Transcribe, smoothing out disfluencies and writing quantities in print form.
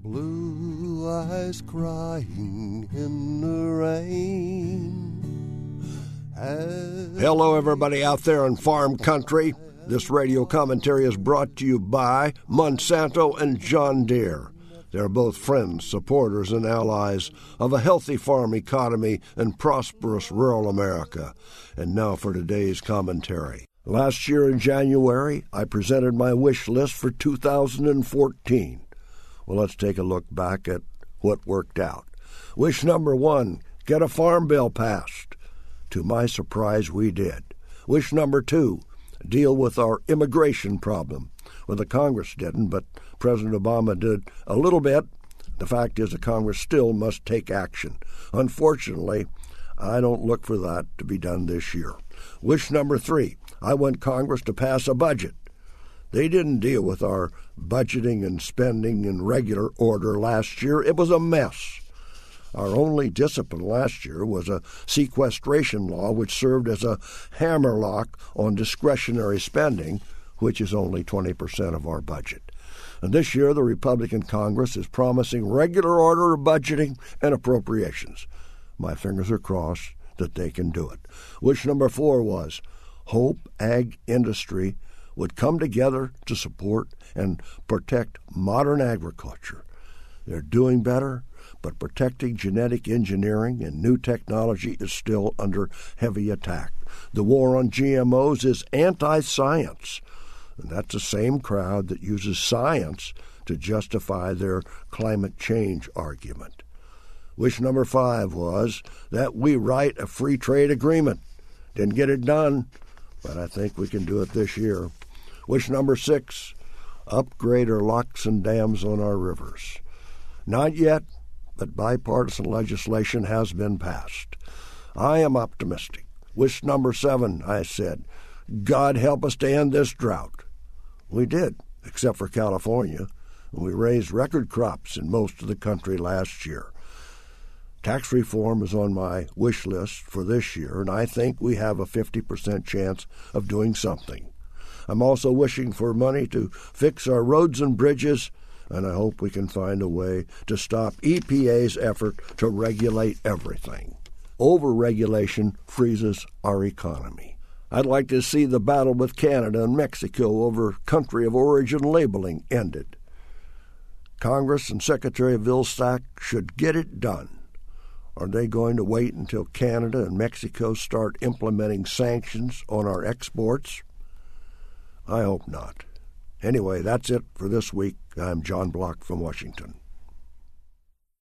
Blue eyes crying in the rain. Hello, everybody out there in farm country. This radio commentary is brought to you by Monsanto and John Deere. They're both friends, supporters, and allies of a healthy farm economy and prosperous rural America. And now for today's commentary. Last year in January, I presented my wish list for 2014. Well, let's take a look back at what worked out. Wish number 1, get a farm bill passed. To my surprise, we did. Wish number 2, deal with our immigration problem. Well, the Congress didn't, but President Obama did a little bit. The fact is the Congress still must take action. Unfortunately, I don't look for that to be done this year. Wish number 3, I want Congress to pass a budget. They didn't deal with our budgeting and spending in regular order last year. It was a mess. Our only discipline last year was a sequestration law which served as a hammerlock on discretionary spending, which is only 20% of our budget. And this year, the Republican Congress is promising regular order of budgeting and appropriations. My fingers are crossed that they can do it. Wish number 4 was hope ag industry would come together to support and protect modern agriculture. They're doing better, but protecting genetic engineering and new technology is still under heavy attack. The war on GMOs is anti-science, and that's the same crowd that uses science to justify their climate change argument. Wish number 5 was that we write a free trade agreement. Didn't get it done, but I think we can do it this year. Wish number 6, upgrade our locks and dams on our rivers. Not yet, but bipartisan legislation has been passed. I am optimistic. Wish number 7, I said, God help us to end this drought. We did, except for California. We raised record crops in most of the country last year. Tax reform is on my wish list for this year, and I think we have a 50% chance of doing something. I'm also wishing for money to fix our roads and bridges, and I hope we can find a way to stop EPA's effort to regulate everything. Overregulation freezes our economy. I'd like to see the battle with Canada and Mexico over country of origin labeling ended. Congress and Secretary Vilsack should get it done. Are they going to wait until Canada and Mexico start implementing sanctions on our exports? I hope not. Anyway, that's it for this week. I'm John Block from Washington.